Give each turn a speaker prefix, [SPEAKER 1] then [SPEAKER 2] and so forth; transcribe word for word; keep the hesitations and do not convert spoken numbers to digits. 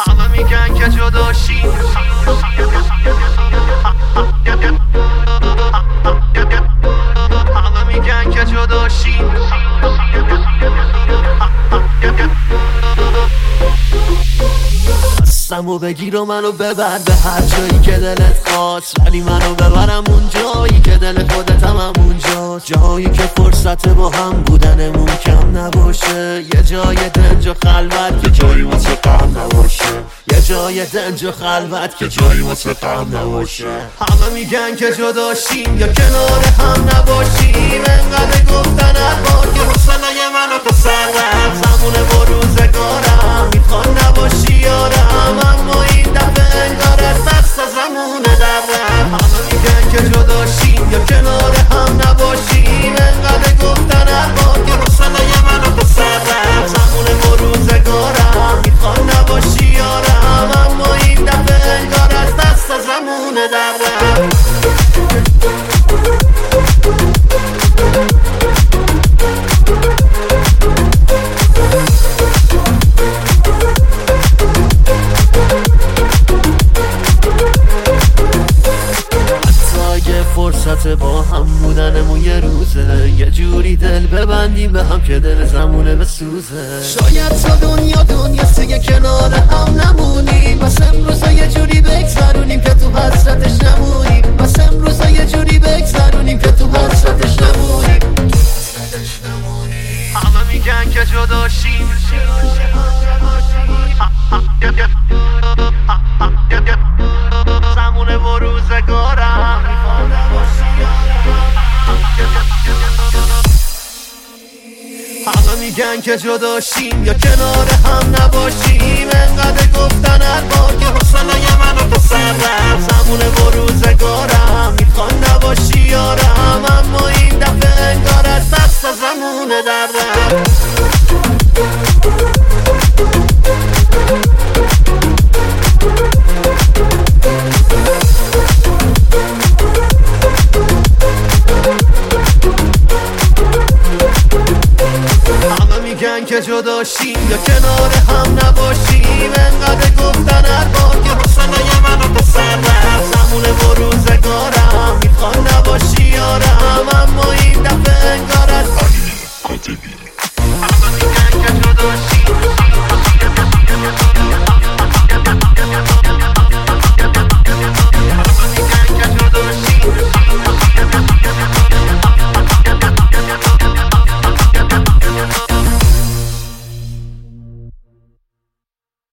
[SPEAKER 1] همه میگن که جداشیم، همه میگن که جداشیم. دستمو بگیر و منو ببر به هر جایی که دلت خواست، ولی منو ببرم اون جایی که دل خودتم هم اونجا، جایی که فرصت با هم بودنمون کم نباشه، یه جای دنج و خلوت که جایی واسه غم نباشه، یه جای دنج و خلوت که جایی واسه غم نباشه. همه میگن که جداشیم یا کنار هم نباشیم، انقدر گفتن هر بار که حوصله منو تو سر رفت، زمونه با روزگارم میخوان نباشی یارم، اما این دفعه انگار از دست زمونه در رفت. همه میگن که جداشیم یا کنار هم نباشیم، انقدر گفتن هر بار که حوصله منو تو سر رفت، زمونه با روزگارم میخوان نباشی یارم، اما این دفعه انگار از دست زمونه در رفت. فرصت با هم بودنمون یه روزه، یه جوری دل ببندیم به هم که دل زمونه بسوزه. شاید تا دنیا دنیا سیگه کنار هم نمونیم، بس امروز یه جوری بگذرونیم که تو حسرتش نمونیم، بس امروز یه جوری بگذرونیم که تو حسرتش نمونیم. همه میگن که جداشیم، زمونه و روزگارم همه میگن که جداشیم یا کنار هم نباشیم، انقدر گفتن هر بار که حوصله منو تو سر رفت، زمونه و روزگارم میخوان نباشی یارم، اما این دفعه انگار از دست زمونه در رفت. میگن که جداشیم یا کنار هم نباشیم، انقدر گفتن هر بار که حوصله منو تو سر